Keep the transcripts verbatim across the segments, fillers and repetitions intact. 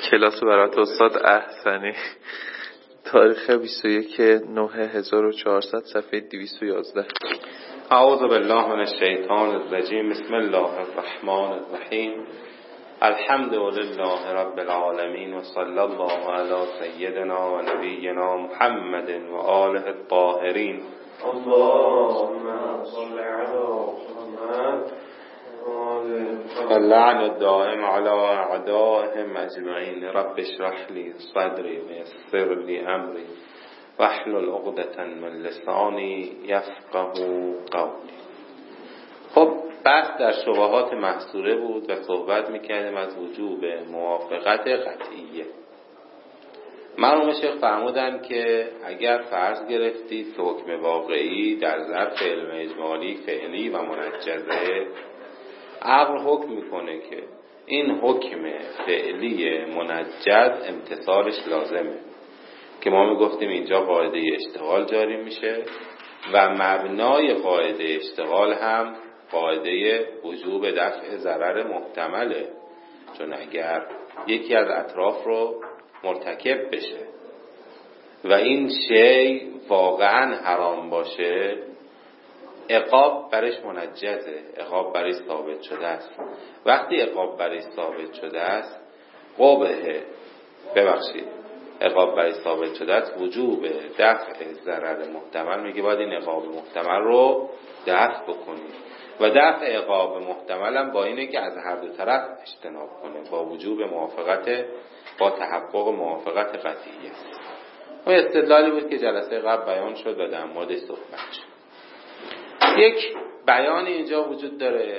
کلاس برات استاد احسنی، تاریخ بیست و یک نه هزار و چهارصد، صفحه دویست و یازده. اعوذ بالله من الشیطان الرجیم. بسم الله الرحمن الرحیم. الحمد لله رب العالمین و صلی الله علی سیدنا و نبینا محمد و آله الطاهرین. اللهم صل علی محمد اللعن الدائم على اعدائهم اجمعین. رب اشرح لي صدری و یسر لي امری واحلل عقدة من لسانی یفقهوا قولی. خب بحث در شبهات محصوره بود و صحبت میکردیم از وجوب موافقت قطعیه. مرحوم شیخ فرمودن که اگر فرض گرفتید که حکم واقعی در ظرف علم اجمالی فعلی و منجزه، عقل حکم میکنه که این حکم فعلی منجز امتثالش لازمه، که ما میگفتیم اینجا قاعده اشتغال جاری میشه و مبنای قاعده اشتغال هم قاعده وجوب دفع ضرر محتمله، چون اگر یکی از اطراف رو مرتکب بشه و این شی واقعا حرام باشه، عقاب برش منجزه، عقاب برش ثابت شده است. وقتی عقاب برش ثابت شده است، قبه ببخشید عقاب برش ثابت شده است، وجوب دفع ضرر محتمل میگه باید این عقاب محتمل رو دفع بکنید و دفع عقاب محتمل هم با اینه که از هر دو طرف اجتناب کنه، با وجوب موافقت، با تحقق موافقت قطعیه. و استدلالی بود که جلسه قبل بیان شد و در موردش صحبت شد. یک بیان اینجا وجود داره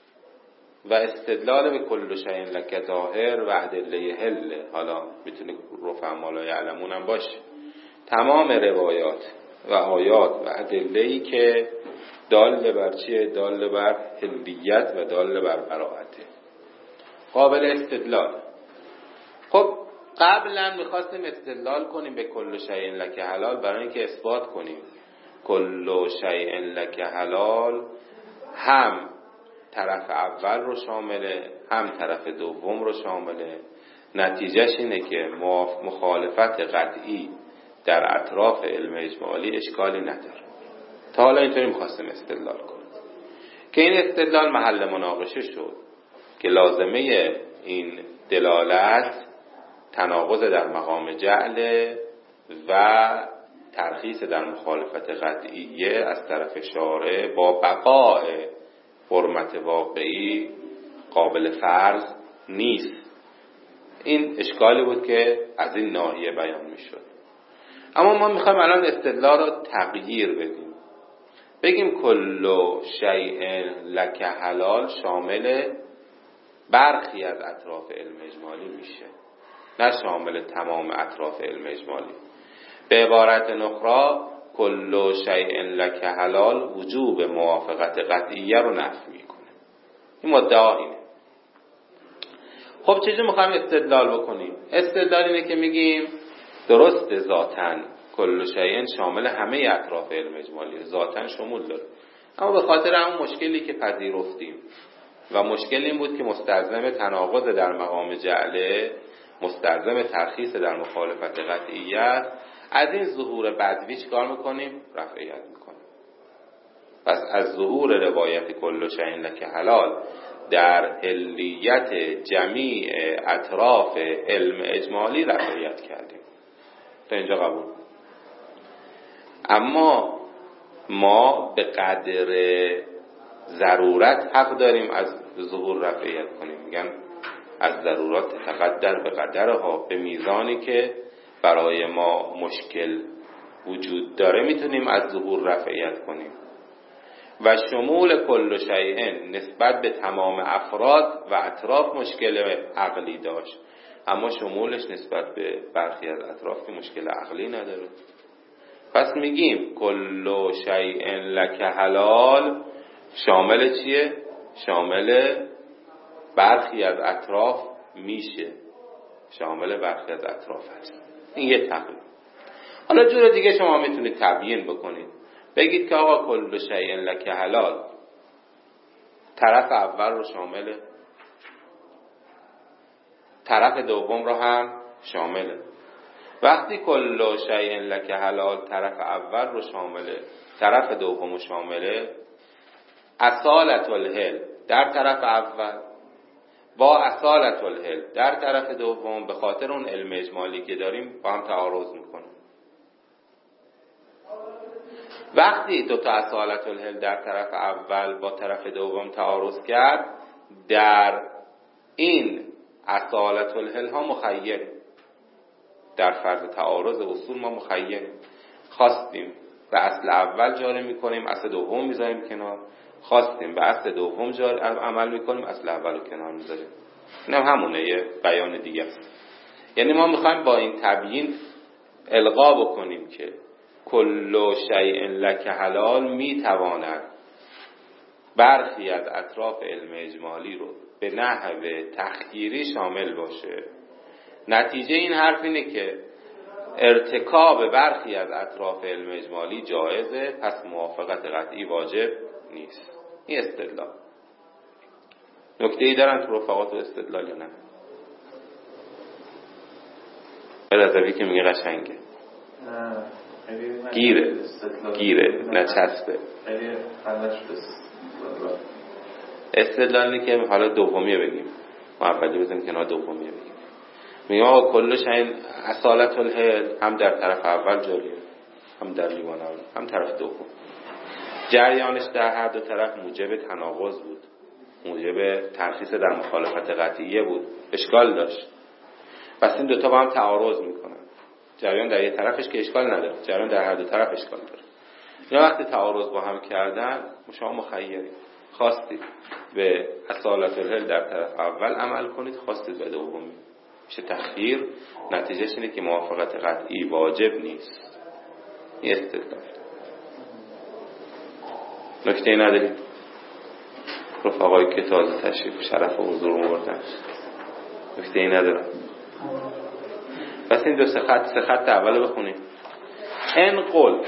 و استدلال به کل شیء لک ظاهر و ادله حل، حالا میتونه رفع لا یعلمون هم باشه. تمام روایات و آیات و ادله‌ای که دال بر چیه؟ دال بر حلیت و دال بر براءته، قابل استدلال. خب قبلا میخواستیم استدلال کنیم به کل شیء لک حلال برای اینکه اثبات کنیم کل شیء لک حلال هم طرف اول رو شامله هم طرف دوم رو شامله. نتیجهش اینه که مخالفت قطعی در اطراف علم اجمالی اشکالی نداره. تا حالا اینطوری میخواستیم استدلال کنیم که این استدلال محل مناقشه شد که لازمه این دلالت تناقض در مقام جعل و ترخیص در مخالفت قطعیه از طرف شارع با بقاء حرمت واقعی قابل فرض نیست. این اشکالی بود که از این ناحیه بیان میشد. اما ما میخوایم الان استدلال رو تغییر بدیم، بگیم کل شیء لک حلال شامل برخی از اطراف علم اجمالی میشه، نه شامل تمام اطراف علم اجمالی. به عبارت نخرا کل شیء لک حلال وجوب موافقت قطعیه رو نفی میکنه. این مدعا اینه. خب چجوری میخوایم استدلال بکنیم؟ استدلال اینه که میگیم درست ذاتاً کل شیء شامل همه اطراف علم اجمالی، ذاتاً شمول داره، اما به خاطر همون مشکلی که پذیرفتیم و مشکل این بود که مستلزم تناقض در مقام جعله، مستلزم ترخیص در مخالفت قطعیت، از این ظهور بدوی چیکار میکنیم؟ رفعیت میکنیم. پس از ظهور روایت کل شیء لک حلال در حلیت جمیع اطراف علم اجمالی رفعیت کردیم. تا اینجا قبول. اما ما به قدر ضرورت حق داریم از ظهور رفعیت کنیم. میگن از ضرورات تقدر به قدرها، به میزانی که برای ما مشکل وجود داره میتونیم از ظهور رفعیت کنیم. و شمول کل شیء نسبت به تمام افراد و اطراف مشکل عقلی داشت، اما شمولش نسبت به برخی از اطراف که مشکل عقلی نداره. پس میگیم کل شیء لک حلال شامل چیه؟ شامل برخی از اطراف میشه، شامل برخی از اطراف هست. این یه تقریب. حالا جور دیگه شما میتونید تبیین بکنید، بگید که آقا کل شیء لک حلال طرف اول رو شامله، طرف دوم رو هم شامله. وقتی کل شیء لک حلال طرف اول رو شامله، طرف دوم رو شامله، اصالت الحل در طرف اول با اصالت الحل در طرف دوم به خاطر اون علم اجمالی که داریم با هم تعارض میکنه. وقتی دو تا اصالت الحل در طرف اول با طرف دوم تعارض کرد، در این اصالت الحل ها مخیر، در فرض تعارض اصول ما مخیر، خواستیم به اصل اول جاری میکنیم، اصل دوم میذاریم کنار، خواستیم به اصل دوم جاری عمل میکنیم، اصل اول رو کنار میذاریم. این هم همونه، یه بیان دیگه است. یعنی ما میخوایم با این تبیین القا بکنیم که کل شیء لک حلال میتواند برخی از اطراف علم اجمالی رو به نحو تخییری شامل باشه. نتیجه این حرف اینه که ارتکاب برخی از اطراف علم اجمالی جایزه، پس موافقت قطعی واجب نیست. این استدلال. نکته ای دارن تو رفقات و استدلال یا نه؟ الازوی که میگه قشنگه، گیره گیره نچسبه. استدلال اینه که حالا دومیه بگیم، ما اولی بزنیم کنار دومیه بگیم. میگه آقا کلش این اصالت الحل هم در طرف اول جاریه، هم در لیوان اول، هم طرف دوم. جریانش در هر دو طرف موجب تناقض بود، موجب ترخیص در مخالفت قطعیه بود، اشکال داشت. پس این دوتا با هم تعارض میکنن. جریان در یک طرفش که اشکال نداره، جریان در هر دو طرف اشکال داره. اینا وقتی تعارض با هم کردن، شما مخیرید، خواستید به اصالت الحل در طرف اول عمل کنید، خواستید به دومی، میشه تخییر. نتیجهش اینه که موافقت قطعی واجب نیست. این استدلال. نکته ندارید؟ رفقایی که تازه تشریف شرف و حضور آوردن نکته ندارم. پس این دو سه خط سه خط اول بخونیم. ان قل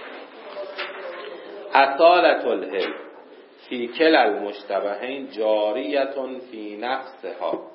اصالت الحل فی کل المشتبهین جاریتون فی نفسها.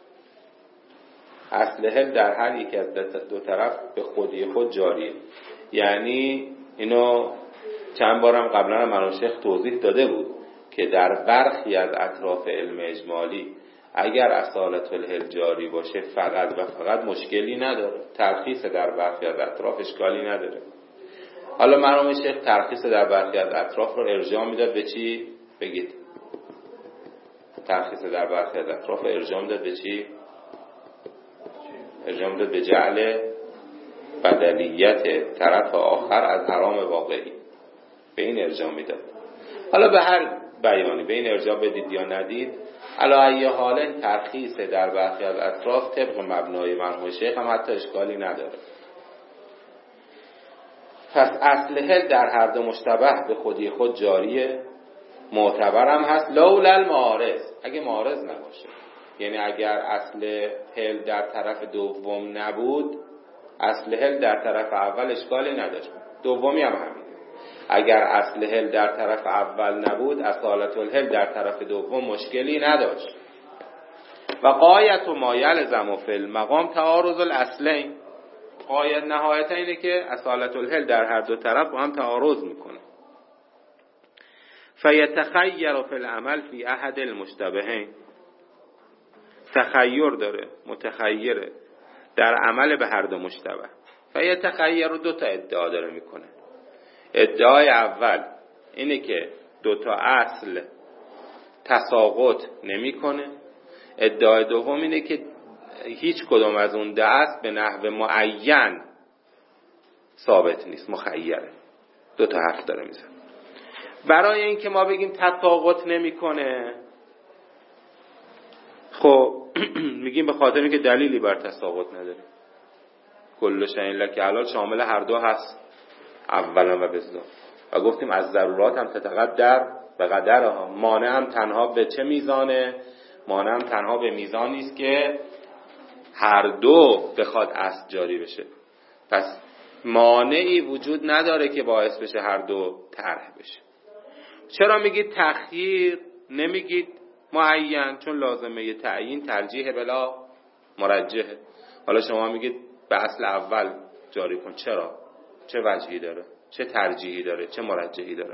اصل حل در هر یک از دو طرف به خودی خود جاریه. یعنی اینو چند بارم قبلا مرحوم شیخ توضیح داده بود که در برخی از اطراف علم اجمالی اگر اصالت الحل جاری باشه فقط و فقط مشکلی نداره، ترخیص در برخی از اطراف اشکالی نداره. حالا مرحوم شیخ ترخیص در برخی از اطراف رو ارجاع میداد به چی؟ بگید. ترخیص در برخی از اطراف ارجاع میداد به چی؟ ارجاع میداد به جعل بدلیت طرف آخر از حرام واقعی. به این ارجاع میداد. حالا به هر بیانی به این ارجاع بدید یا ندید، علا ای حال ترخیص در برخی از اطراف طبق مبنای مرحوم شیخ هم حتی اشکالی نداره. پس اصل حل در هر دو مشتبه به خودی خود جاریه، معتبرم هست لولا المعارض، اگه معارض نباشه. یعنی اگر اصل حل در طرف دوم نبود، اصل حل در طرف اول اشکالی نداشت. دومی هم همین. اگر اصل حل در طرف اول نبود، اصالت الحل در طرف دوم مشکلی نداشت. و غایت و ما یلزم فی المقام تعارض الاصلین. غایت نهایت اینه که اصالت الحل در هر دو طرف با هم تعارض میکنه. فیتخیر فی العمل فی احد المشتبهین. تخیر داره، متخیره در عمل به هر دو مشتبه. فیتخیر رو دو تا ادعا داره میکنه. ادعای اول اینه که دو تا اصل تساقط نمیکنه. ادعای دوم اینه که هیچ کدوم از اون ده اصل به نحو معین ثابت نیست، مخیره. دو تا حرف داره میزنه. برای اینکه ما بگیم تساقط نمیکنه، خب میگیم به خاطر اینکه دلیلی بر تساقط نداره. کل شیء لک حلال شامل هر دو هست، اولا و بزدا. و گفتیم از ضرورات هم تتقدر به قدرها. مانع هم تنها به چه میزانه؟ مانع هم تنها به میزانی است که هر دو بخواد اصل جاری بشه. پس مانعی وجود نداره که باعث بشه هر دو طرح بشه. چرا میگید تخییر نمیگید معین؟ چون لازمه تعیین ترجیح بلا مرجحه. حالا شما میگید به اصل اول جاری کن، چرا؟ چه وجهی داره؟ چه ترجیحی داره؟ چه مرجحی داره؟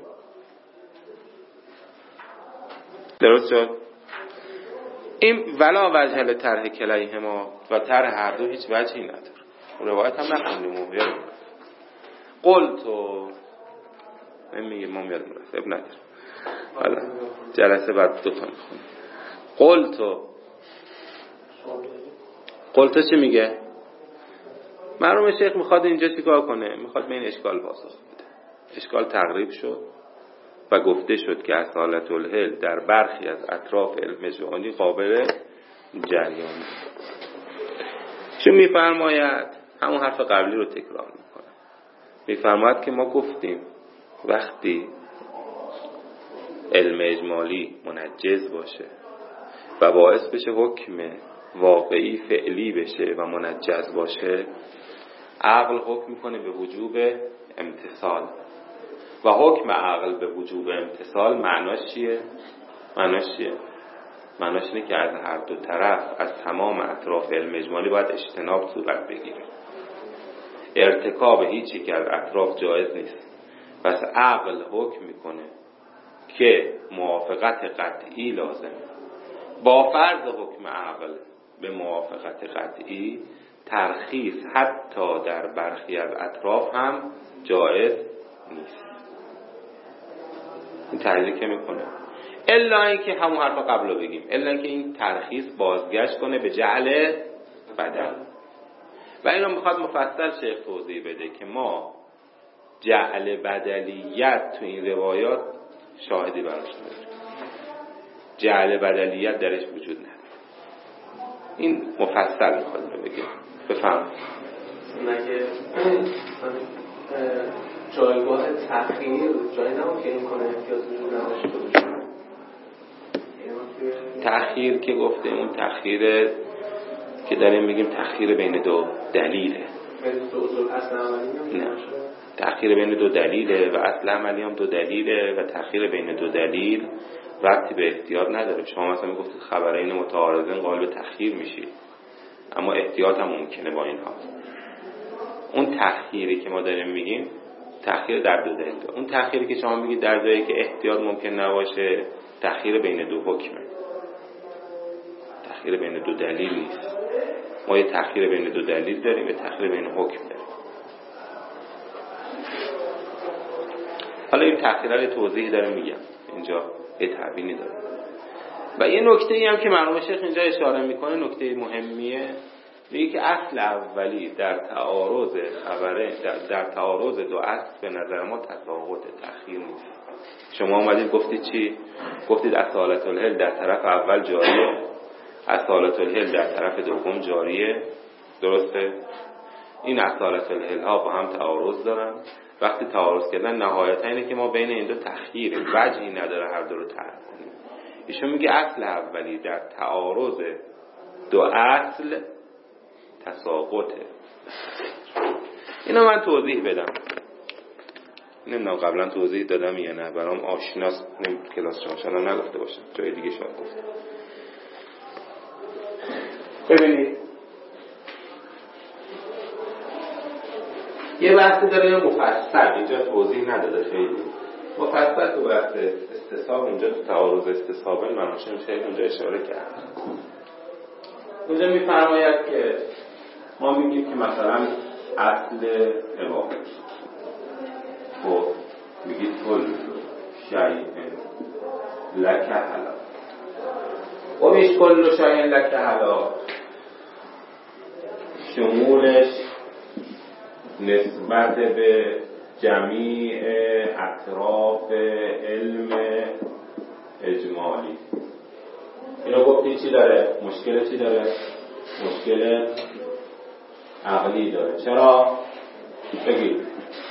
درست شد؟ این ولا وجه لطرح کلیهما و طرح هر دو هیچ وجهی نداره. روایت هم نخوندیم و یادم قلتو نمیگه ما یادم رفت اب نداره. حالا جلسه بعد دو تا میخونیم. قلتو قلتو چی میگه؟ مرحوم شیخ میخواد اینجا چیکار کنه؟ میخواد به این اشکال پاسخ بده. اشکال تقریب شد و گفته شد که اصالت الحل در برخی از اطراف علم جهانی قابل جریان. چون میفرماید همون حرف قبلی رو تکرار میکنه. میفرماید که ما گفتیم وقتی علم اجمالی منجز باشه و باعث بشه حکم واقعی فعلی بشه و منجز باشه، عقل حکم میکنه به وجوب امتثال و حکم عقل به وجوب امتثال معناش چیه؟ معناش چیه؟ معناش اینه که از هر دو طرف از تمام اطراف علم اجمالی باید اجتناب صورت بگیره. ارتکاب هیچی که از اطراف جایز نیست. پس عقل حکم میکنه که موافقت قطعی لازمه. با فرض حکم عقل به موافقت قطعی، ترخیص حتی در برخی از اطراف هم جایز نیست. این تحلیل که میکنه الا اینکه همون حرف قبل رو بگیم، الا اینکه این ترخیص بازگشت کنه به جعل بدل. و اینو میخواد مفصل شیخ توضیح بده که ما جعل بدلیت تو این روایات شاهدی براش نداریم. جعل بدلیت درش وجود نداره. این مفصل میخواد رو بگه. بفهم مگه جایگاه تأخیر جایی نمون که این کنه احتیاط وجود نداشته باشه؟ تأخیر که گفته اون تأخیر که داریم میگیم تأخیر بین دو دلیله. بین دو اصول اصل عملی نه، تأخیر بین دو دلیله و اصل عملی هم دو دلیله و تأخیر بین دو دلیل ربطی به احتیاط نداره. شما مثلا میگفتید خبرین متعارضین قائل به تأخیر میشید، اما احتیاط هم ممکنه با اینها. اون تأخیری که ما داریم میگیم تأخیر در دو دلیله. اون تأخیری که شما میگید در جایی که احتیاط ممکن نباشه تأخیر بین دو حکمه، تأخیر بین دو دلیل نیست. ما یه تأخیر بین دو دلیل داریم، یه تأخیر بین حکم داریم. حالا این تأخیرها رو توضیح دارم میگم، اینجا یه تبیینی داره. و یه نکته‌ای هم که مرحوم شیخ اینجا اشاره میکنه نکته مهمیه، میگه که اصل اولی در تعارض خبره در, در تعارض دو اصل به نظر ما تفاوت تأخیر نیست. شما اومدید گفتید چی؟ گفتید اصالت الحل در طرف اول جاریه، اصالت الحل در طرف دوم جاریه. درسته؟ این اصالت الحل ها با هم تعارض دارن. وقتی تعارض کردن نهایتا اینه که ما بین این دو تأخیر وجهی نداره هر دو رو طرح کنیم. ایشون میگه اصل اولی در تعارض دو اصل تساقطه. اینو من توضیح بدم. نمیدونم قبلا توضیح دادم یا نه، برام آشناست. نمی کلاس شما شاید نگفته باشم، جای دیگه شاید گفتم. ببینید یه بحثی داره مفصل، اینجا توضیح نداده خیلی مفصل تو بحث استصحاب. اونجا تو تعارض استصحابه منوشم خیلی اونجا اشاره کرد. اونجا میفرماید که ما میگیم که مثلا اصل اباحه خب میگید کل شیء لک حلال. خب ایش کل شیء لک حلال شمولش نسبت به جمیع اطراف علم اجمالی. اینو گفتی چی داره؟ مشکل چی داره؟ مشکل عقلی داره. چرا؟ بگید.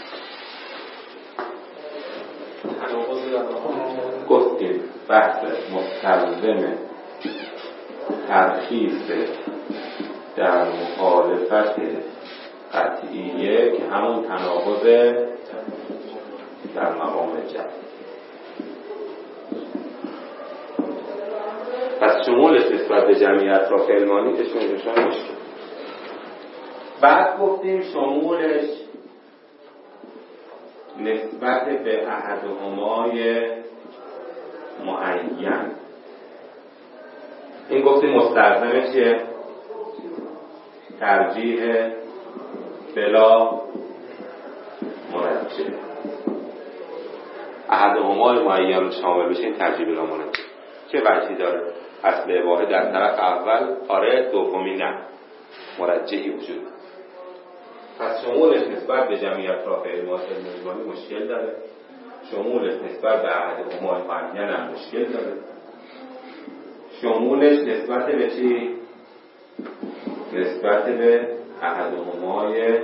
گفتیم بحث مستلزم ترخیص در مخالفت قطعیه که همون تناقض در مقام جمع. پس پس شمولش نسبت به جمعی اطراف علمانی اسم نشان مشکل. بعد گفتیم شمولش نسبت به احدهمای معین. این گفتیم مستلزم چیه؟ ترجیح بلا مرجح. احدهمای معین رو شامل بشه این ترجیح بلا مرجح. چه وجهی داره؟ اصل واحد در طرف اول آره، دومی نه، مرجحی وجود. پس شمولش نسبت به جمعی اطراف علمانی مشکل داره، شمولش نسبت به احدهمای معین هم مشکل داره، شمولش نسبت به چی؟ نسبت به احدهمای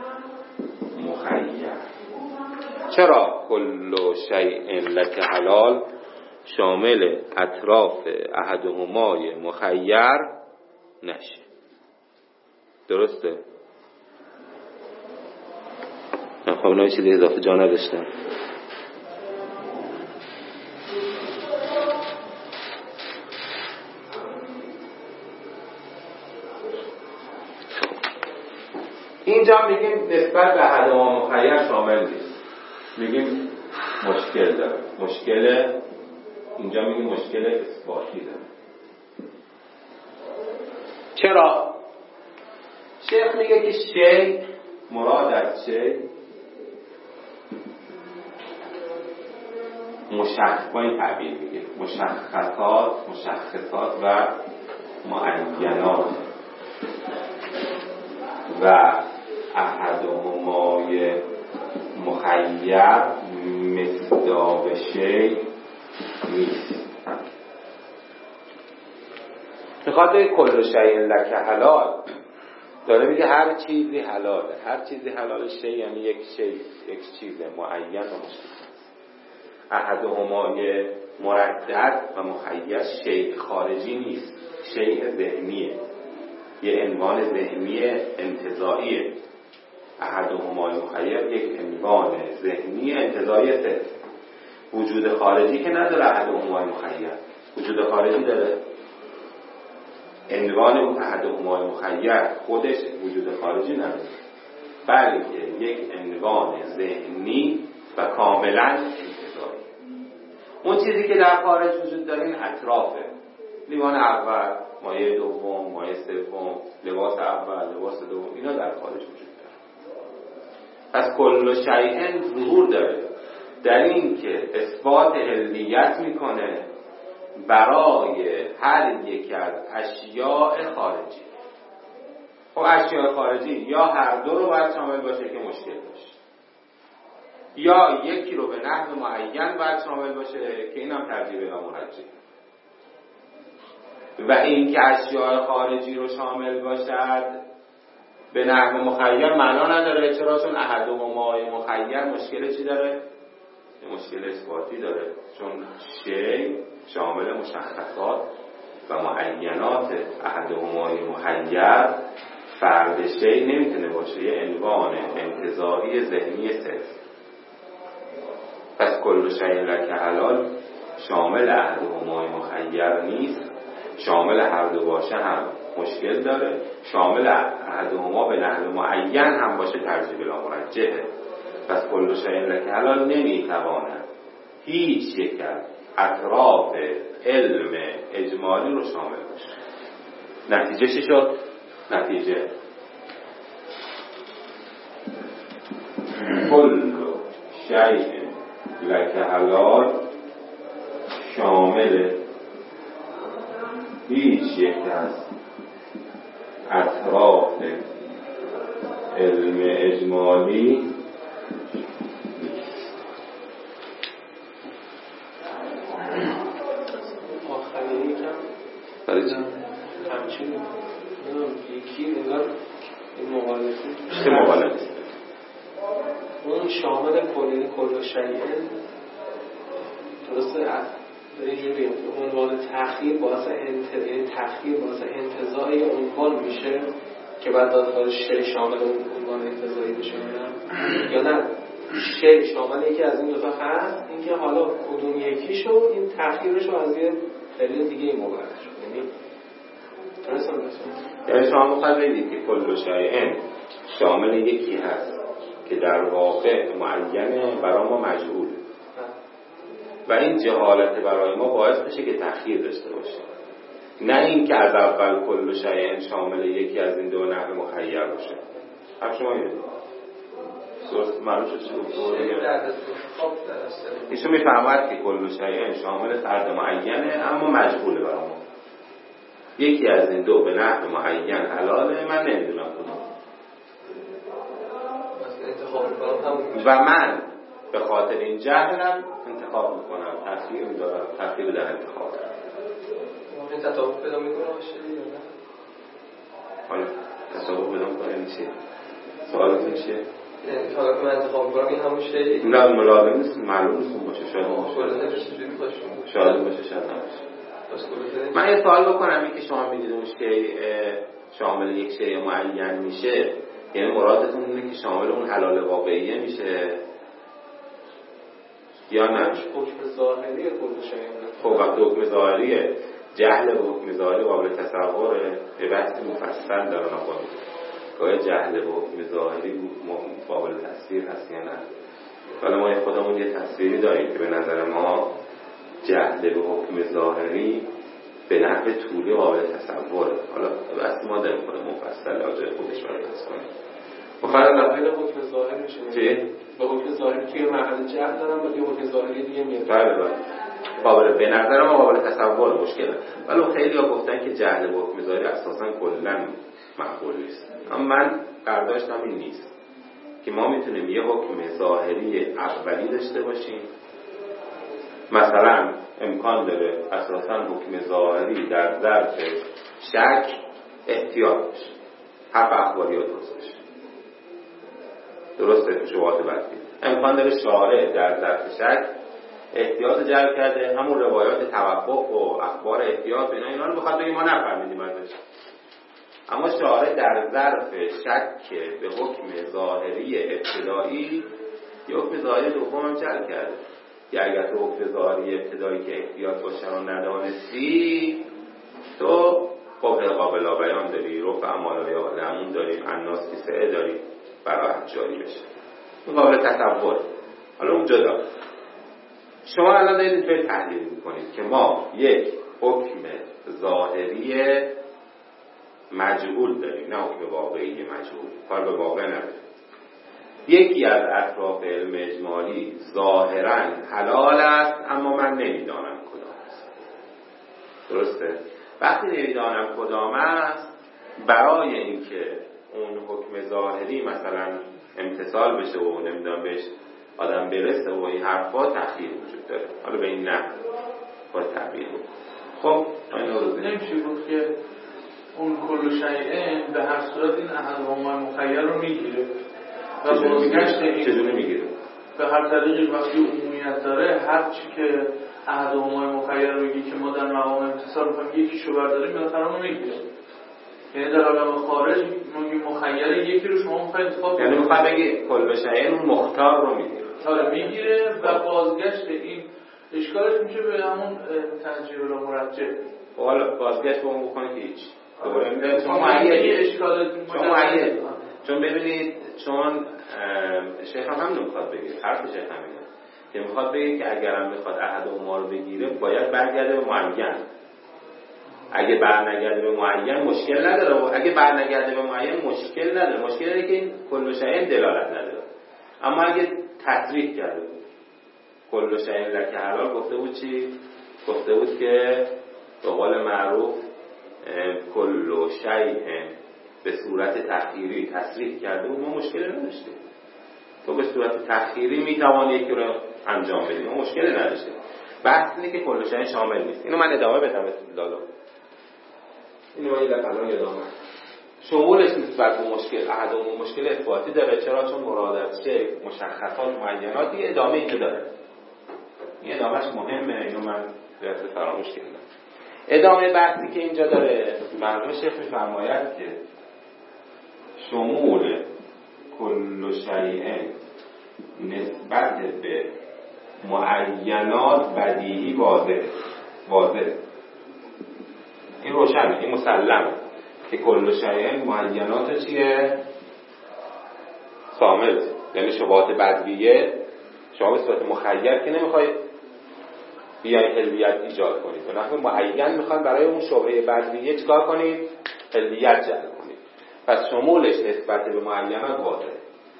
مخیر. چرا کل شیء لک حلال شامل اطراف احدهمای مخیر نشه؟ درسته؟ خب اینا چیزی اضافه جا نداشتم. اینجا میگیم نسبت به احدهما مخیر شامل نیست، میگیم مشکل داره. مشکل اینجا میگیم مشکل اثباتی داره. چرا؟ شیخ میگه که شیء مراد از شیء مشخص با این تعبیر میگه مشخصات مشخصات و معینات و احدهمای مخیر مصداق شیء نیست. میخواد به کل شیء لک حلال داره میگه هر چیزی حلاله. هر چیزی حلاله شیء یعنی یک شیء، یک چیز معین و مشخص. احدهمای مردد و مخیر شیء خارجی نیست، شیء ذهنیه، یه عنوان ذهنی انتزاعیه. احدهمای مخیر یک عنوان ذهنی انتزاعی صرف. وجود خارجی که نداره احدهمای مخیر، وجود خارجی داره. عنوان اون احدهمای مخیر خودش وجود خارجی نداره، بلکه یک عنوان ذهنی و کاملا انتزاعی. اون چیزی که در خارج وجود داره این اطرافه. لیوان اول، مایه دوم، مایه سوم، لباس اول، لباس دوم، اینا در خارج وجود داره. پس کل شیء ظهور داره در این که اثبات حلیت میکنه برای هر یک از اشیاء خارجی. خب اشیاء خارجی یا هر دو رو باید شامل باشه که مشکل داشت، یا یکی رو به نحو معین باید شامل باشه که اینم ترجیح بلا مرجح. و این که اشیاء خارجی رو شامل باشد به نحو مخیر معنا نداره. چرا؟ چون احدهمای مخیر مشکل چی داره؟ مشکل اثباتی داره. چون شیء شامل مشخصات و معینات احدهمای مخیر، فرد شیء نمیتونه باشه، یه عنوان انتزاعی ذهنی صرف. پس کل شیء لک حلال شامل احدهمای مخیر نیست، شامل هر دو باشه هم مشکل داره، شامل احدهما به نحو معین هم باشه ترجیح بلا مرجحه. پس کل شیء لک حلال نمیتواند هیچ یک از اطراف علم اجمالی رو شامل باشه. نتیجه چی شد؟ نتیجه کل شیء لک حلال شامل هیچ یک از اطراف علم اجمالی آخری یکم برای چی؟ همچین یکی نگاه این مقالطی چه مقالطی؟ اون شامل کلی کل شیء درسته به اینجوری عنوان تأخیر باعث انتظار تأخیر باعث انتزاع عنوان میشه که بعد داخل شیء شامل اون عنوان انتزاعی بشه نه یا نه شیء شامل یکی از این دو تا هست، اینکه حالا کدوم یکیشو این تأخیرشو از یه دلیل دیگه مبرر شده. یعنی درست میگم. یعنی شما میخواید بگید که کل شیء شامل یکی هست که در واقع معینه برای ما مجهول و این جهالت برای ما باعث بشه که تأخیر داشته باشه، نه این که از اول کل شیء شامل یکی از این دو نحو مخیر باشه. هم شما یه سورس معلوم شد چه ایشون میفهمد که کل شیء شامل فرد معینه اما مجهوله برای ما. یکی از این دو به نحو معین حلاله، من نمیدونم کدوم و من به خاطر این جهلم انتخاب میکنم، تأخیر میذارم، تأخیر در انتخاب. ممکن تطابق پیدا میکنه باشه یا نه؟ حالا تطابق پیدا میکنه چیه؟ سوالتون چیه؟ یعنی حالا که من انتخاب میکنم این همون شیء نه ملازم نیست، معلوم نیست باشه، شاید باشه، شاید باشه، شاید نباشه. من یه سوال بکنم، این که شما میدید اون شیء شامل یک شیء معین میشه، یعنی مرادتون اینه که شامل اون حلال واقعیه میشه یا نه؟ حکم ظاهریه کل شیء. خب وقتی حکم ظاهریه، جهل و حکم ظاهری قابل تصوره، به بحث مفصل دارن آقا که جهل و حکم ظاهری قابل تصویر هست یا نه. ولی ما خودمون یه تصویری داریم که به نظر ما جهل و حکم ظاهری به نحو طولی قابل تصوره. حالا بحث ما داریم خود مفصل آجای خودش رو بحث کنیم. مخاطب نحوه حکم ظاهری میشه. چی؟ به حکم ظاهری توی محل جهل دارم ولی حکم ظاهری دیگه میاد. بله بله. قابل به نظر ما قابل تصور مشکله. ولی خیلی‌ها گفتن که جهل و حکم ظاهری اساساً کلاً معقول نیست. اما من برداشتم این نیست که ما میتونیم یه حکم ظاهری اولی داشته باشیم. مثلا امکان داره اساساً حکم ظاهری در ظرف شک احتیاط باشه، حق اخباری ها درست باشه، درسته شبهات بدبی. امکان داره شارع در ظرف شک احتیاط جلب کرده، همون روایات توقف و اخبار احتیاط اینا اینا رو بخواد بگیم ما نفهمیدیم ازش، اما شارع در ظرف شک به حکم ظاهری ابتدایی یه حکم ظاهری دوم هم جلب کرده که اگر تو حکم ظاهری ابتدایی که احتیاط باشه رو ندانستی، تو قبل قابل بیان داری، رفع مالای آدمون داری، اناس کسه داری، برای جاری بشه، این قابل تصور. حالا اون جدا شما الان دارید اینطوری تحلیل میکنید که ما یک حکم ظاهری مجهول داریم، نه حکم واقعی مجهول، کار به واقع نداریم. یکی از اطراف علم اجمالی ظاهراً حلال است اما من نمیدانم کدام است. درسته؟ وقتی نمیدانم کدام است، برای اینکه اون حکم ظاهری مثلا امتصال بشه و نمیدونم بهش آدم برسه و این حرفا تأخیر وجود داره. حالا به این نه با تعبیر بود. خب نمیشه گفت که اون کل شیء به هر صورت این احدهما مخیر رو میگیره و بازگشت این چجوری میگیره؟ به هر طریقی وقتی عمومیت داره، هر چی که احدهما مخیر رو میگی که ما در مقام امتصال میخوایم یکیشو برداریم بالاخره اون میگیره. یعنی در عالم خارج میگیم مخیر یکی رو شما میخواید انتخاب، یعنی میخواد بگی کل شیء اون مختار رو میگیره. آره میگیره و بازگشت این اشکالش میشه به همون ترجیح و مرجح. حالا بازگشت به اون بکنه که هیچ دوباره شما معید اشکالات شما معید چون ببینید چون شیخ هم همین میخواد بگه، حرف شیخ همینه که میخواد بگه که اگرم میخواد احد و ما رو بگیره باید برگرده به معین. اگه برنگرده به معین مشکل نداره و اگه برنگرده به معین مشکل نداره. مشکل اینه که این کل شیء دلالت نداره. اما اگه تصریح کرده بود کل شیء لک حلال، گفته بود چی؟ گفته بود که به قول معروف کل شیء به صورت تخییری تصریح کرده بود، ما مشکلی نداشتیم. تو به صورت تخییری میتوانی یکی رو انجام بدی، ما مشکلی نداشتیم. بحث اینه که کل شیء شامل نیست. اینو من ادامه بدم استدلالو. اینو من الان ادامه. شمولش نسبت به مشکل احدهم مشکل اثباتی داره. چرا؟ چون مراد از چه مشخصات معیناتی ادامه اینو داره. این ادامهش مهمه، اینو من درست فراموش کردم. ادامه بحثی که اینجا داره مرحوم شیخ می‌فرماید که شمول کل شیء نسبت به معینات بدیهی واضح واضح این روشنه، این مسلمه که کل شیء معینات چیه؟ صامت. یعنی شبهات بدویه شما به صورت مخیر که نمیخواید بیاین حلیت ایجاد کنید، به نحو معین میخواید برای اون شبهه بدویه چیکار کنید؟ حلیت جلب کنید. پس شمولش نسبت به معینات واضحه.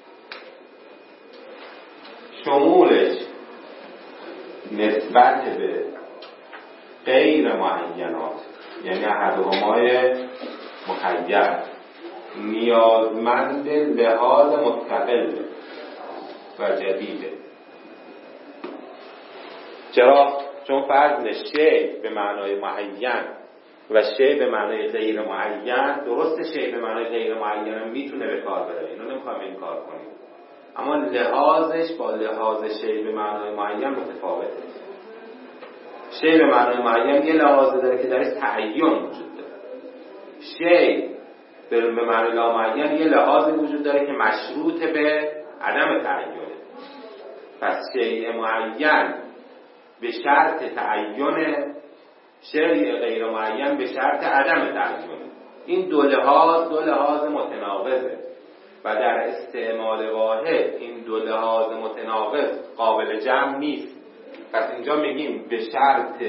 شمولش نسبت به غیر معینات یعنی احدهمای مخیر نیازمند لحاظ مستقل و جدیده. چرا؟ چون فرض شیء به معنای معین و شیء به معنای غیر معین، درست شیء به معنای غیر معین میتونه به کار بره، اینو نمیخوام این کار کنیم، اما لحاظش با لحاظ شیء به معنای معین متفاوته. شیء به معنای معین یه لحاظی داره که درش تعین وجود داره. شیء به معنای لامعین یه لحاظی وجود داره که مشروط به عدم تعینه. پس شیء معین به شرط تعین، شیء غیر معین به شرط عدم تعین. این دو لحاظ دو لحاظ متناقضه و در استعمال واحد این دو لحاظ متناقض قابل جمع نیست. پس اینجا میگیم به شرط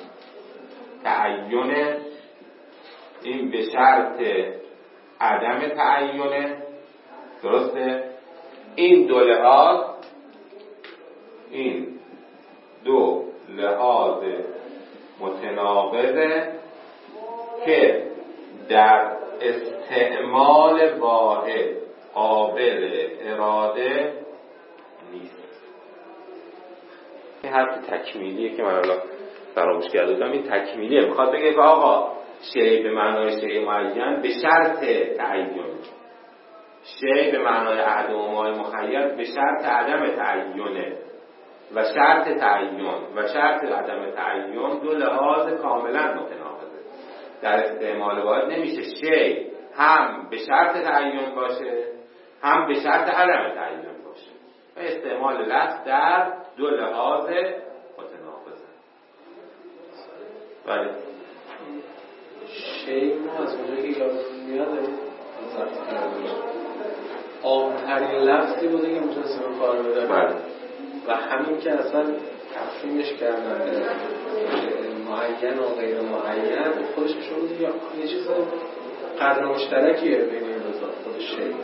تعین، این به شرط عدم تعین. درسته؟ این دو لحاظ این دو لحاظ متناقضه که در استعمال واحد قابل اراده نیست. این حرف تکمیلیه که من الان فراموش کرده بودم. این تکمیلیه، میخواد بگه که آقا شیء به معنای شیء معین به شرط تعین، شیء به معنای احدهما مخیر به شرط عدم تعینه و شرط تعین و شرط عدم تعین دو لحاظ کاملا متناقضه. در استعمال واحد نمیشه شیء هم به شرط تعین باشه هم به شرط عدم تعین باشه و استعمال لفظ در دو لحاظ متناقضه. بله شیء ما از اونجایی که یاد میاد عام‌ترین لفظی بوده که میتونست به کار بده. بله. و همین که اصلا تفهیمش کردن معین و غیر معین خودش نشون میده یه چیز قدر مشترکیه بین این دو ذات خود شیء.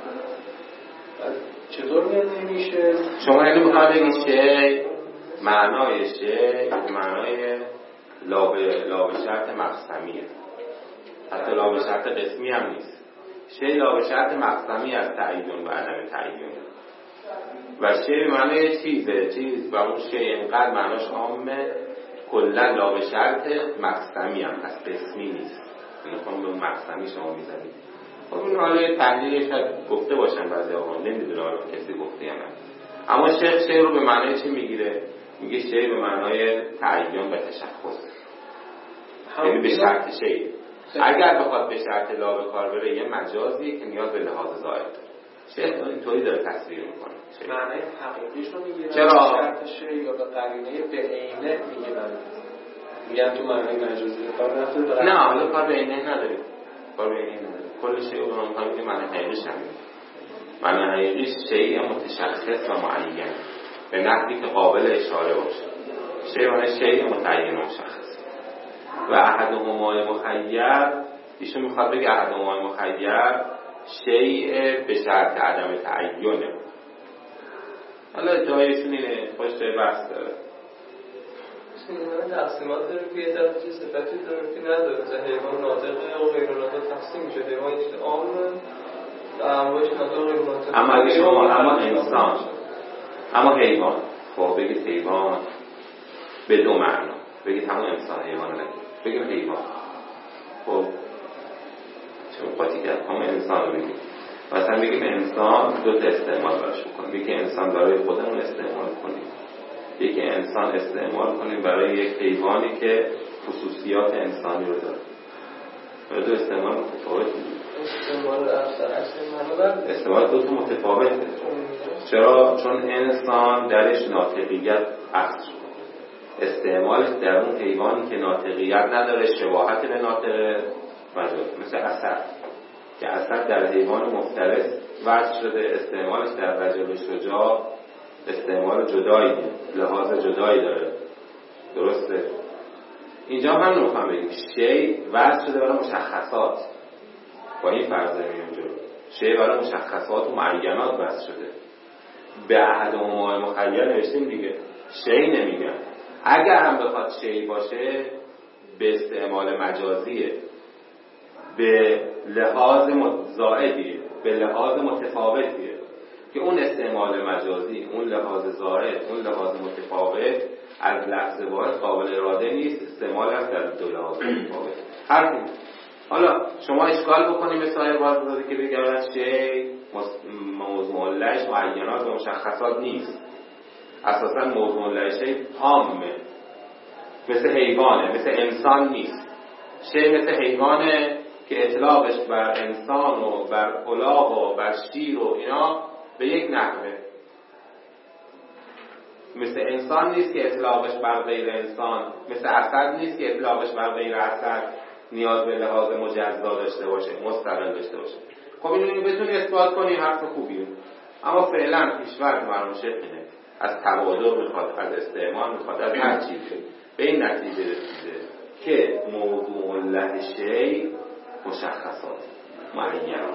چطور میاد نمیشه؟ شما اینو میخواد بگید شیء معنای شیء به معنای لا به لا به شرط مقسمیه، حتی لا به شرط قسمی هم نیست. شیء لا به شرط مقسمی از تعین و عدم تعین و شیء به معنای چیزه، چیز و اون شیء اینقدر معناش عامه کلا لا به شرط مقسمی هم از قسمی نیست. اینو خواهم به مقسمی شما میزنید. خب این حالا تحلیلش شاید گفته باشن بعضی آقا، نمیدونه حالا کسی گفته یا نه. اما شیخ شیء رو به معنای چی میگیره؟ میگه شیء به معنای تعین و تشخص، یعنی به شرط شیء. اگر بخواد به شرط لا به کار بره یه مجازیه که نیاز به لحاظ ظاهر داره. شیخ اینطوری داره تصویر میکنه. معنای حقیقیش رو میگیرن چرا؟ شرط شیء یا به قرینه به عینه میگیرن، میگن تو معنای مجازی کار نداره. نه حالا کار به عینه نداره، کار به عینه نداره. کل شیء رو اون که معنی حقیقیش هم معنی حقیقیش شیء متشخص و معین به نحوی که قابل اشاره باشه. شیء معنی شیء متعین و مشخص. و احدهما مخیر، ایشون میخواد بگه احدهما مخیر شیء به شرط عدم تعینه. حالا جایشون اینه، خوش جای بحث داره. این تقسیمات داره که یه طرف چه صفتی داره که نداره. مثلا حیوان ناطقه و غیر ناطق تقسیم میشه. حیوان یه چیز عامه و امواج ناطق و غیر ناطق. اما اگه شما اما انسان اما حیوان، خب بگید حیوان به دو معنا، بگید همون انسان حیوان نگید، بگید حیوان. خب چون قاطی کرد همون انسان رو بگید. مثلا بگیم انسان دو تا استعمال براش بکنیم، یکی انسان برای خودمون استعمال کنیم، یکی انسان استعمال کنیم برای یک حیوانی که خصوصیات انسانی رو داره. برای دو استعمال متفاوته. استعمال افسر استعمال استعمال دو تا متفاوته. چرا؟ چون انسان درش ناطقیت اصل استعمالش در اون حیوانی که ناطقیت نداره، شباهت به ناطق مجاز، مثل اسد که اسد در حیوان مفترس وضع شده، استعمالش در رجل شجاع استعمال جدایی، لحاظ جدایی داره. درسته؟ اینجا هم نمیخوام بگیم شی وضع شده برای مشخصات، با این فرضیه میام جلو. شی برای مشخصات و معینات وضع شده. به عهد عموم مخیر نوشتیم دیگه، شی نمیگن. اگر هم بخواد شی باشه به استعمال مجازیه، به لحاظ زائدیه، به لحاظ متفاوتیه که اون استعمال مجازی، اون لحاظ زائد، اون لحاظ متفاوت از لفظ واحد قابل اراده نیست، استعمال هست در دو لحاظ متفاوت. هر حالا شما اشکال بکنیم به سایر بازداده که بگرد شی موضوع لش معینات و مشخصات نیست، اساسا موضوع لشه عامه، مثل حیوانه، مثل انسان نیست. شی مثل حیوانه که اطلاقش بر انسان و بر الاغ و بر شیر و اینا به یک نحوه، مثل انسان نیست که اطلاقش بر غیر انسان، مثل اسد نیست که اطلاقش بر غیر اسد نیاز به لحاظ مجزا داشته باشه، مستقل داشته باشه. خب اینو بتونی اثبات کنی، حرف خوبیه، اما فعلا پیشورد مرموم شیخ اینه، از تبادر میخواد، از استعمال میخواد، از هر چیزی به این نتیجه رسیده که موضوع له شی مشخصات معینات.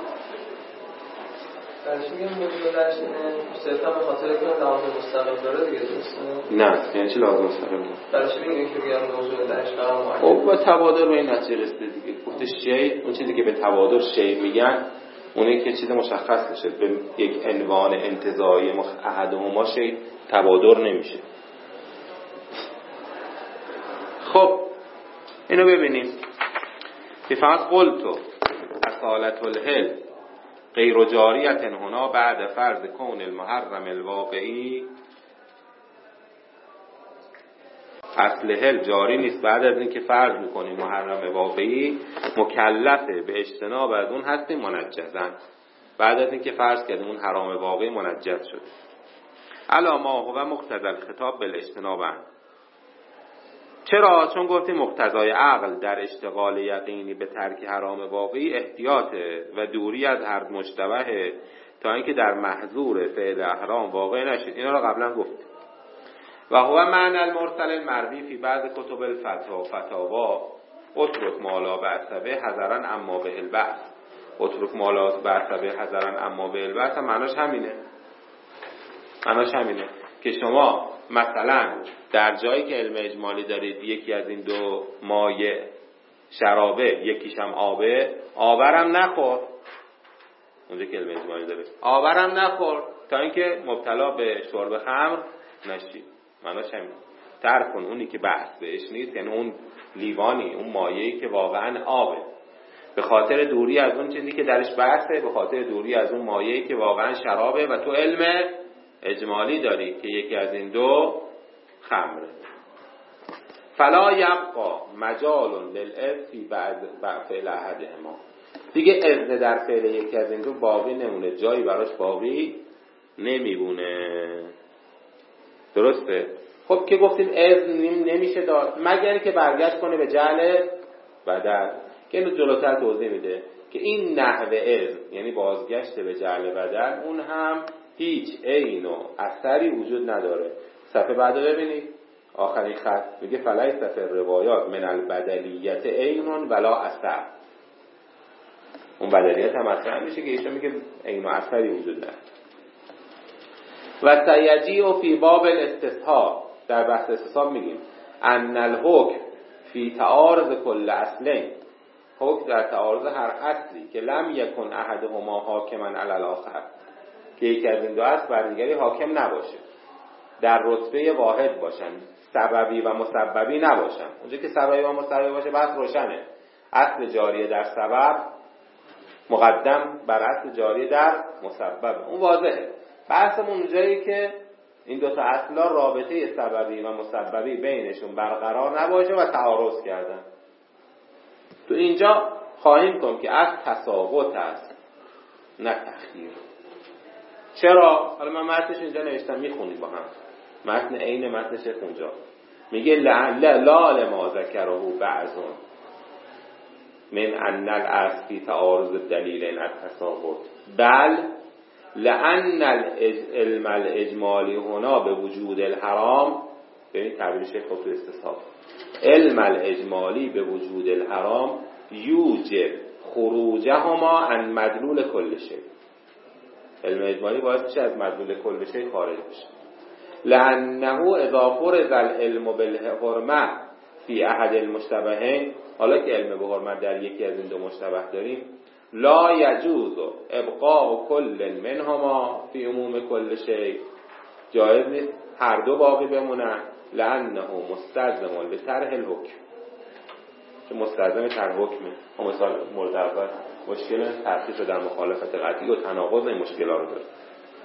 برش میگم موضوع لهش صرفا به خاطر که لحاظ مستقل داره دیگه، درسته؟ نه، یعنی چی لحاظ مستقل داره؟ برش میگم که بگم موضوع لهش قرار معین. خب با تبادر به این نتیجه رسیده دیگه. گفته شی، اون چیزی که به تبادر شی میگن اونه که چیز مشخص بشه، به یک عنوان انتزاعی احدهما شی تبادر نمیشه. خب اینو ببینیم که فقط قلتو اصالت الهل غیر جاریت هنا بعد فرض کون المحرم الواقعی. اصل هل جاری نیست بعد از اینکه فرض میکنیم محرم واقعی مکلفه به اجتناب از اون هستیم منجزن، بعد از اینکه فرض کردیم اون حرام واقعی منجز شد. الا ما هو مقتضی الخطاب بالاجتناب. چرا؟ چون گفتیم مقتضای عقل در اشتغال یقینی به ترک حرام واقعی احتیاطه و دوری از هر مشتبه تا اینکه در محظور فعل احرام واقع نشید. اینا رو قبلا گفتیم. و هو معنی المرسل المروی فی بعض کتب الفتاوا فتاوا اترک مالا بعثبه حذرا اما به البعث. اترک مالا بعثبه حذرا اما به البعث معناش همینه. معناش همینه که شما مثلا در جایی که علم اجمالی دارید یکی از این دو مایع شرابه یکیش هم آبه، آبرم نخور. اونجا که علم اجمالی دارید آبرم نخور تا اینکه مبتلا به شرب خمر نشی. معناش همین. ترک کن اونی که بحث بهش نیست، یعنی اون لیوانی، اون مایعی که واقعا آبه، به خاطر دوری از اون چیزی که درش بحثه، به خاطر دوری از اون مایعی که واقعا شرابه و تو علم اجمالی داری که یکی از این دو خمره. فلا یبقى مجال للاذن فی بعض فعل احدهما. دیگه اذن در فعل یکی از این دو باقی نمونه، جایی براش باقی نمیبونه. درسته؟ خب که گفتیم اذن نمیشه داد مگر که برگشت کنه به جعل بدل، که اینو جلوتر توضیح میده که این نحوه اذن یعنی بازگشت به جعل بدل اون هم هیچ عین و اثری وجود نداره. صفحه بعد ببینید آخرین خط میگه فلیس صفحه روایات من البدلیت عین ولا اثر. اون بدلیت هم اثر میشه که ایشون میگه عین و اثری وجود نداره. و سیجیء فی باب الاستصحاب، در بحث استصحاب میگیم ان الحکم فی تعارض کل اصلین، حکم در تعارض هر اصلی که لم یکن احدهما حاکما علی الاخر، که یکی از این دو اصل بر دیگری حاکم نباشه، در رتبه واحد باشن، سببی و مسببی نباشن. اونجا که سببی و مسببی باشه بحث روشنه، اصل جاری در سبب مقدم بر اصل جاری در مسبب، اون واضحه. بحثمون اونجایی که این دو تا اصلا رابطه سببی و مسببی بینشون برقرار نباشه و تعارض کردن. تو اینجا خواهیم کنیم که از تساقط است نه تخییر. چرا؟ حالا من متنش اینجا نوشتم میخونیم با هم، متن عین متنش اونجا میگه لا لا لما ذکره بعضون من ان الاصل فی تعارض الدلیلین التساقط، بل لان العلم الاجمالی هنا به وجود الحرام. ببین تعبیر شیخ تو استصحاب، علم الاجمالی به وجود الحرام یوجب خروجهما عن مدلول کل شیء. علم اجمالی باعث میشه از مدلول کل شیء خارج بشه. لانه اذا فرض العلم بالحرمه فی احد المشتبهین، حالا که علم به حرمت در یکی از این دو مشتبه داریم، لا یجوز ابقاء کل منهما فی عموم کل شیء، جایز نیست هر دو باقی بمونن، لانه مستلزم لطرح الحکم، چون مستلزم طرح حکمه. ما مثال مورد اول مشکل ترخیص در مخالفت قطعی و تناقض این مشکل‌ها رو داره.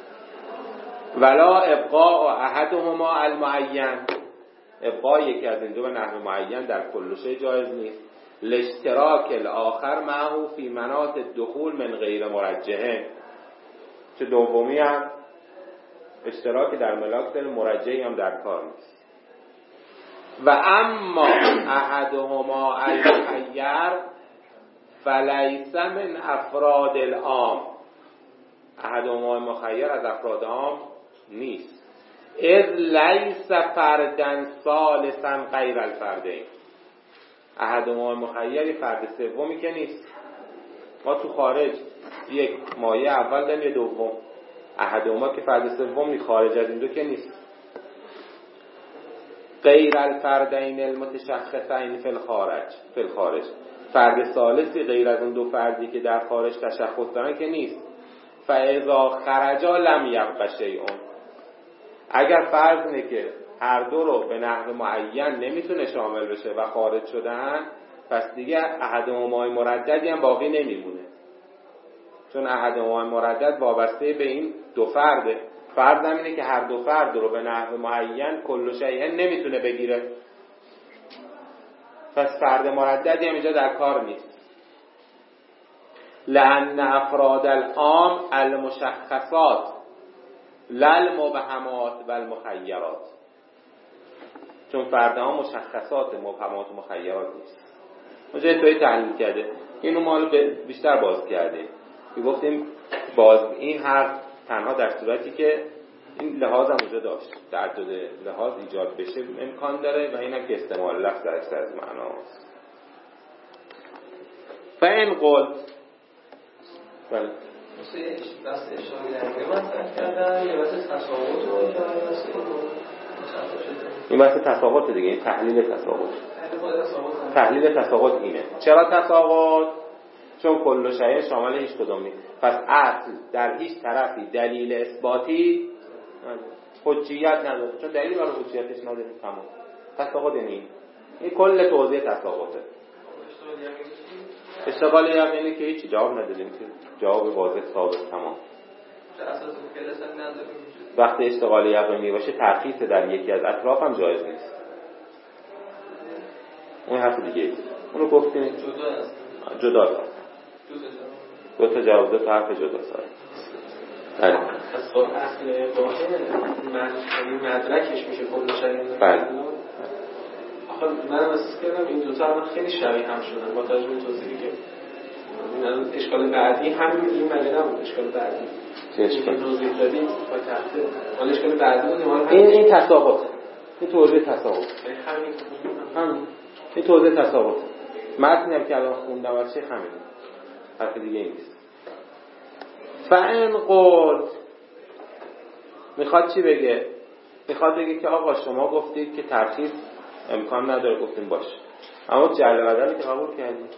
ولا ابقاء احدهما المعین، ابقاء یکی از این دو به نحو معین در کل شیء جایز نیست. لاشتراک الاخر معه فی مناط الدخول من غیر مرجحه، چه دومی هم اشتراک در ملاک دل مرجحی هم در کار نیست. و اما احدهما المخیر فلیس من افراد العام، احدهما مخیر از افراد عام نیست. اذ لیس فردن ثالثا غیر الفردین، احدهما مخیر فرد سومی که نیست. ما تو خارج یک مایه اول داریم یه دوم، احدهما که فرد سومی خارج از این دو که نیست. غیر الفردین المتشخصین فی الخارج فی الخارج، فرد ثالثی غیر از اون دو فردی که در خارج تشخص دارن که نیست. فاذا خرجا لم یبق شیء، اگر فرض اینه که هر دو رو به نحو معین نمیتونه شامل بشه و خارج شدن، پس دیگه احدهما مرددی هم باقی نمیمونه، چون احدهما مردد وابسته به این دو فرده. فرض اینه که هر دو فرد رو به نحو معین کل شیء نمیتونه بگیره، پس فرد مرددی هم اینجا در کار نیست. لأن افراد العام المشخصات لا المبهمات و المخیرات، چون فردها مشخصات مبهمات و مخیرات نیست. ما جای توی تحلیل کرده اینو ما بیشتر باز کردیم که گفتیم باز این حرف تنها در صورتی که این لحاظ هم اونجا داشت، در دو لحاظ ایجاد بشه امکان داره و اینم که استعمال لفظ در اکثر از معناست. فإن قلت بله مثل بحث اشاره در این مطرح کردن یا بحث تساقط رو اشاره بحث این بحث تساقط دیگه، این تحلیل تساقط. تحلیل تساقط اینه. چرا تساقط؟ چون کل شیء شامل هیچ کدوم نیست. پس اصل در هیچ طرفی دلیل اثباتی حجیت نداره، چون دلیلی برای حجیتش نداره. تمام. تساقط این این کل توضیح تساقطه. اشتغال یقینی که هیچ جواب نداریم، جواب واضح ثابت تمام. وقتی اشتغال یقینی باشه ترخیص در یکی از اطراف هم جایز نیست. اون حرف دیگه اونو گفتیم جدا است. جدا است. دو تا جواب دو تا حرف جدا است. بله. پس خب اصل واحد مدرکش میشه کل شیء. بله. آخه من احساس کردم این دو تا الان خیلی شبیه هم شدن با توجه به توضیحی که این اشکال بعدی همین این معنی نبود. اشکال بعدی چه اشکال توضیح دادیم با تحت ولی اشکال بعدی بود. این این تساقط، این توضیح تساقط همین همین این توضیح تساقط متنی هم که الان خوندم از چه همین حرف دیگه نیست. فإن قلت میخواد چی بگه؟ میخواد بگه که آقا شما گفتید که ترخیص امکان نداره، گفتیم باشه، اما جعل بدلی که قبول کردیم،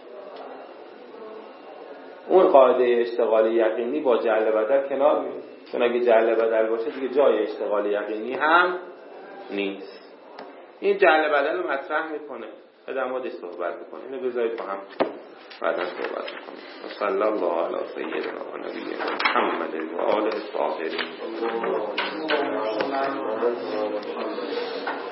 اون قاعده اشتغال یقینی با جعل بدل کنار میاد، چون اگه جعل بدل باشه دیگه جای اشتغال یقینی هم نیست. این جعل بدل رو مطرح میکنه، در موردش صحبت میکنه. اینو بذارید با هم بعدا صحبت میکنیم. صلی الله علی سیدنا و نبینا محمد و آله الطاهرین.